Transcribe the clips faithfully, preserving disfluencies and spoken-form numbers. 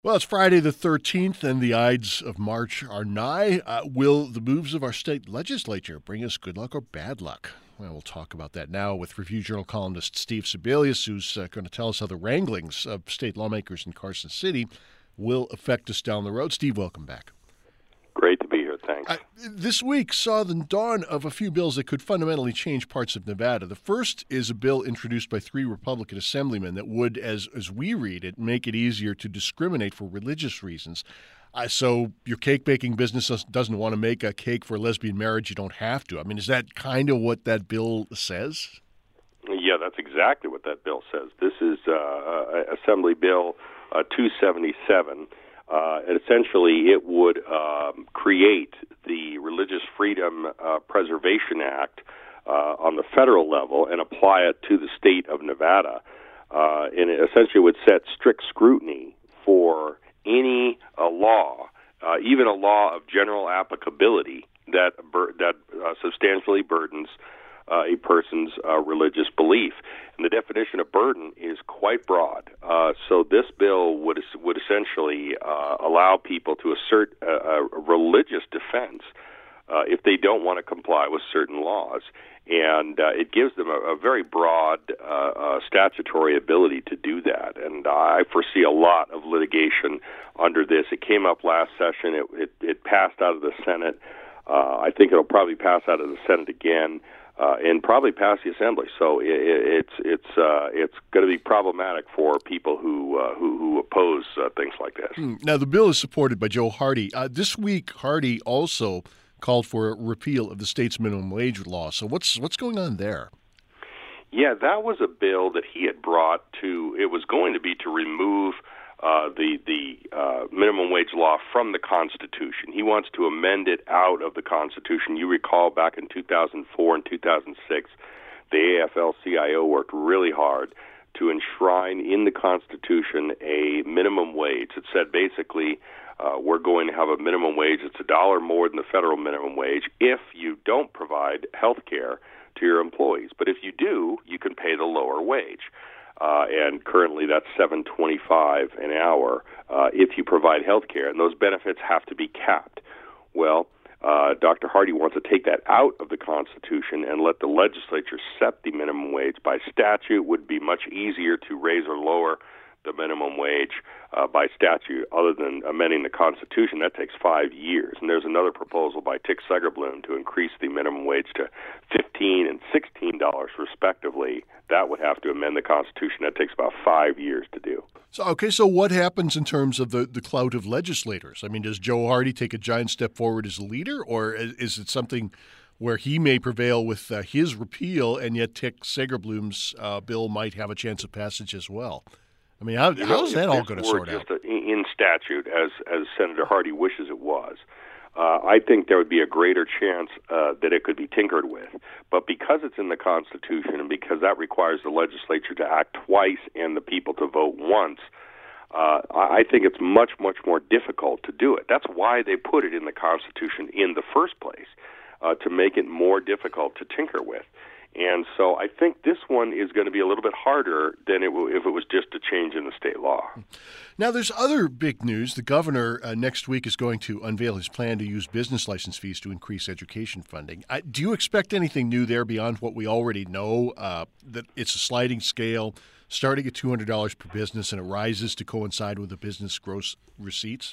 Well, it's Friday the thirteenth, and the Ides of March are nigh. Uh, will the moves of our state legislature bring us good luck or bad luck? Well, we'll talk about that now with Review Journal columnist Steve Sebelius, who's uh, going to tell us how the wranglings of state lawmakers in Carson City will affect us down the road. Steve, welcome back. Great to be here. Thanks. Uh, this week saw the dawn of a few bills that could fundamentally change parts of Nevada. The first is a bill introduced by three Republican assemblymen that would, as as we read it, make it easier to discriminate for religious reasons. Uh, so your cake-baking business doesn't want to make a cake for a lesbian marriage, you don't have to. I mean, is that kind of what that bill says? Yeah, that's exactly what that bill says. This is uh, Assembly Bill uh, two seventy-seven. Uh, and essentially, it would um, create the Religious Freedom uh, Preservation Act uh, on the federal level and apply it to the state of Nevada. Uh, and it essentially would set strict scrutiny for any uh, law, uh, even a law of general applicability that bur- that uh, substantially burdens Uh, a person's uh, religious belief. And the definition of burden is quite broad. Uh, so this bill would would essentially uh, allow people to assert a, a religious defense uh, if they don't want to comply with certain laws. And uh, it gives them a, a very broad uh, uh, statutory ability to do that. And I foresee a lot of litigation under this. It came up last session. It, it, it passed out of the Senate. Uh, I think it'll probably pass out of the Senate again. Uh, and probably pass the assembly. So it, it's it's uh, it's going to be problematic for people who uh, who, who oppose uh, things like this. Now, the bill is supported by Joe Hardy. Uh, this week, Hardy also called for a repeal of the state's minimum wage law. So what's what's going on there? Yeah, that was a bill that he had brought to. It was going to be to remove Uh, the the uh, minimum wage law from the Constitution. He wants to amend it out of the Constitution. You recall back in two thousand four and two thousand six, the A F L C I O worked really hard to enshrine in the Constitution a minimum wage. It said basically uh, we're going to have a minimum wage that's a dollar more than the federal minimum wage if you don't provide health care to your employees. But if you do, you can pay the lower wage. Uh, and currently that's seven twenty-five an hour uh, if you provide health care, and those benefits have to be capped. Well, uh, Doctor Hardy wants to take that out of the Constitution and let the legislature set the minimum wage by statute. Would be much easier to raise or lower the minimum wage uh, by statute other than amending the Constitution. That takes five years. And there's another proposal by Tick Segerbloom to increase the minimum wage to fifteen dollars and sixteen dollars respectively. That would have to amend the Constitution. That takes about five years to do. So, okay, so what happens in terms of the, the clout of legislators? I mean, does Joe Hardy take a giant step forward as a leader, or is, is it something where he may prevail with uh, his repeal and yet Tick Segerbloom's uh, bill might have a chance of passage as well? I mean, how, you know, how's that all going to sort just out? A, in statute, as as Senator Hardy wishes it was, uh, I think there would be a greater chance uh, that it could be tinkered with. But because it's in the Constitution and because that requires the legislature to act twice and the people to vote once, uh, I think it's much, much more difficult to do it. That's why they put it in the Constitution in the first place, uh, to make it more difficult to tinker with. And so I think this one is going to be a little bit harder than it will if it was just a change in the state law. Now, there's other big news. The governor uh, next week is going to unveil his plan to use business license fees to increase education funding. Uh, do you expect anything new there beyond what we already know, uh, that it's a sliding scale, starting at two hundred dollars per business, and it rises to coincide with the business gross receipts?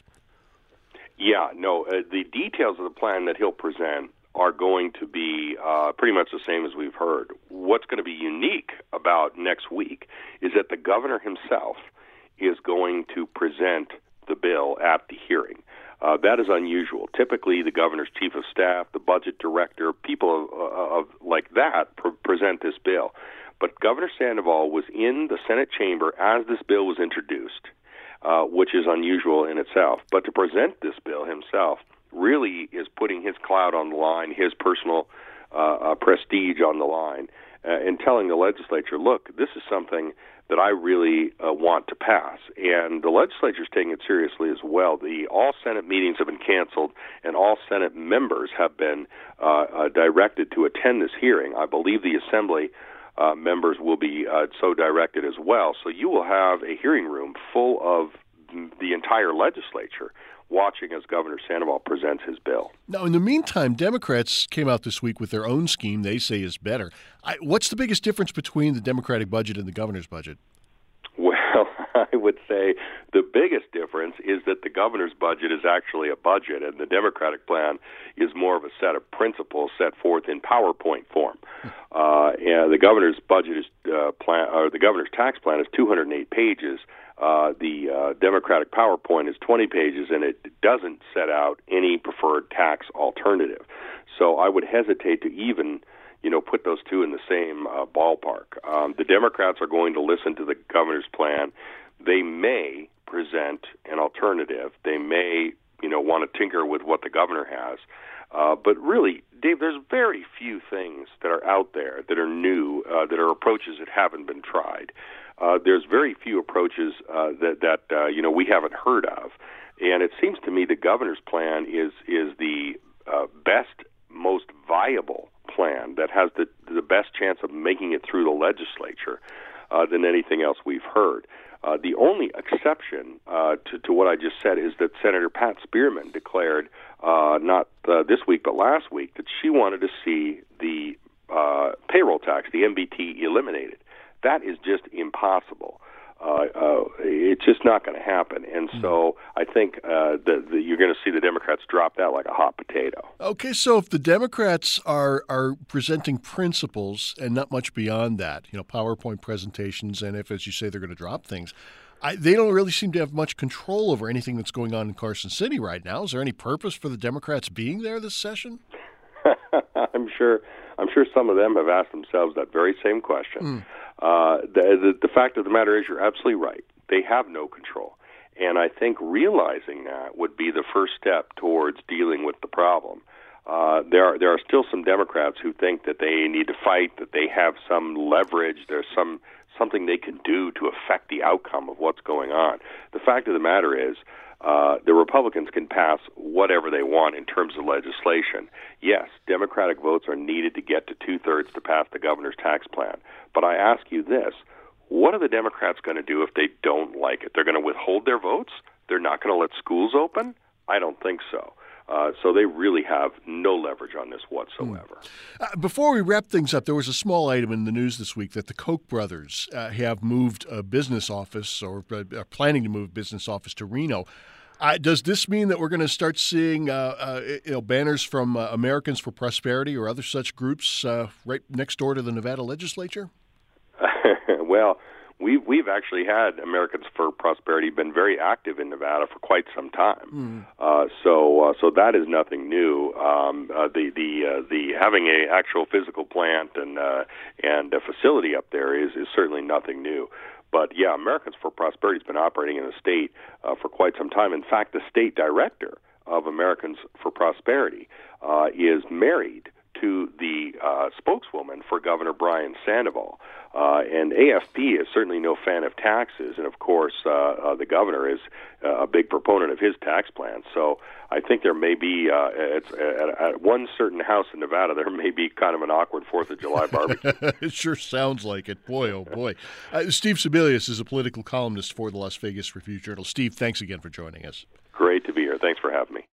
Yeah, no, uh, the details of the plan that he'll present are going to be uh, pretty much the same as we've heard. What's going to be unique about next week is that the governor himself is going to present the bill at the hearing. Uh, that is unusual. Typically, the governor's chief of staff, the budget director, people of, of like that pr- present this bill. But Governor Sandoval was in the Senate chamber as this bill was introduced, uh, which is unusual in itself. But to present this bill himself really is putting his clout on the line, his personal uh, uh, prestige on the line, uh, and telling the legislature, look, this is something that I really uh, want to pass. And the legislature is taking it seriously as well. The all Senate meetings have been canceled, and all Senate members have been uh, uh, directed to attend this hearing. I believe the Assembly uh, members will be uh, so directed as well. So you will have a hearing room full of the entire legislature watching as Governor Sandoval presents his bill. Now, in the meantime, Democrats came out this week with their own scheme they say is better. I, what's the biggest difference between the Democratic budget and the governor's budget? Well, I would say the biggest difference is that the governor's budget is actually a budget, and the Democratic plan is more of a set of principles set forth in PowerPoint form. Uh, and the governor's budget is uh, plan, or the governor's tax plan is two hundred eight pages. Uh, the uh, Democratic PowerPoint is twenty pages, and it doesn't set out any preferred tax alternative. So I would hesitate to even, you know, put those two in the same uh, ballpark. Um, the Democrats are going to listen to the governor's plan. They may present an alternative. They may, you know, want to tinker with what the governor has. Uh, but really, Dave, there's very few things that are out there that are new, uh, that are approaches that haven't been tried. Uh, there's very few approaches uh, that, that uh, you know, we haven't heard of. And it seems to me the governor's plan is, is the uh, best, most viable plan that has the, the best chance of making it through the legislature uh, than anything else we've heard. Uh, the only exception uh, to, to what I just said is that Senator Pat Spearman declared, uh, not uh, this week but last week, that she wanted to see the uh, payroll tax, the M B T, eliminated. That is just impossible. Uh, uh, it's just not going to happen. And so I think uh, that you're going to see the Democrats drop that like a hot potato. Okay, so if the Democrats are are presenting principles and not much beyond that, you know, PowerPoint presentations, and if, as you say, they're going to drop things, I, they don't really seem to have much control over anything that's going on in Carson City right now. Is there any purpose for the Democrats being there this session? I'm sure. I'm sure some of them have asked themselves that very same question. Mm. Uh, the, the, the fact of the matter is, you're absolutely right. They have no control. And I think realizing that would be the first step towards dealing with the problem. Uh, there are there are still some Democrats who think that they need to fight, that they have some leverage, there's some something they can do to affect the outcome of what's going on. The fact of the matter is, uh, the Republicans can pass whatever they want in terms of legislation. Yes, Democratic votes are needed to get to two-thirds to pass the governor's tax plan. But I ask you this, what are the Democrats going to do if they don't like it? They're going to withhold their votes? They're not going to let schools open? I don't think so. Uh, so they really have no leverage on this whatsoever. Mm. Uh, before we wrap things up, there was a small item in the news this week that the Koch brothers uh, have moved a business office or uh, are planning to move business office to Reno. Uh, does this mean that we're going to start seeing uh, uh, you know, banners from uh, Americans for Prosperity or other such groups uh, right next door to the Nevada legislature? Well, we've, we've actually had Americans for Prosperity been very active in Nevada for quite some time. Mm. Uh, so uh, so that is nothing new. Um, uh, the the uh, the having a actual physical plant and uh, and a facility up there is, is certainly nothing new. But, yeah, Americans for Prosperity has been operating in the state uh, for quite some time. In fact, the state director of Americans for Prosperity uh, is married to the uh, spokeswoman for Governor Brian Sandoval. Uh, and A F P is certainly no fan of taxes, and of course uh, uh, the governor is uh, a big proponent of his tax plan. So I think there may be, uh, it's, at, at one certain house in Nevada, there may be kind of an awkward fourth of July barbecue. It sure sounds like it. Boy, oh boy. Uh, Steve Sebelius is a political columnist for the Las Vegas Review-Journal. Steve, thanks again for joining us. Great to be here. Thanks for having me.